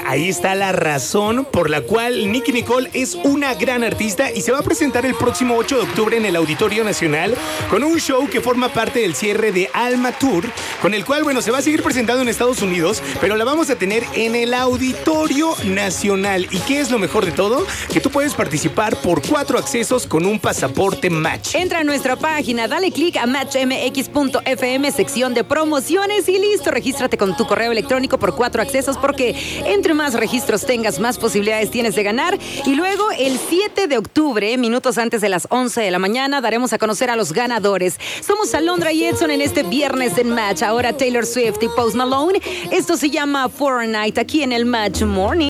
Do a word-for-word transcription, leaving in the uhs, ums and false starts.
ahí está la razón por la cual Nicki Nicole es una gran artista y se va a presentar el próximo ocho de octubre en el Auditorio Nacional con un show que forma parte del cierre de Alma Tour, con el cual, bueno, se va a seguir presentando en Estados Unidos, pero la vamos a tener en el Auditorio Nacional. ¿Y qué es lo mejor de todo? Que tú puedes participar por cuatro accesos con un pasaporte Match. Entra a nuestra página, dale clic a match m x punto f m, sección de promociones y listo. Regístrate con tu correo electrónico por cuatro accesos porque entre más registros tengas, más posibilidades tienes de ganar. Y luego el siete de octubre, minutos antes de las once de la mañana, daremos a conocer a los ganadores. Somos Alondra y Edson en este viernes en Match. Ahora Taylor Swift y Post Malone. Esto se llama Fortnite aquí en el Match Morning.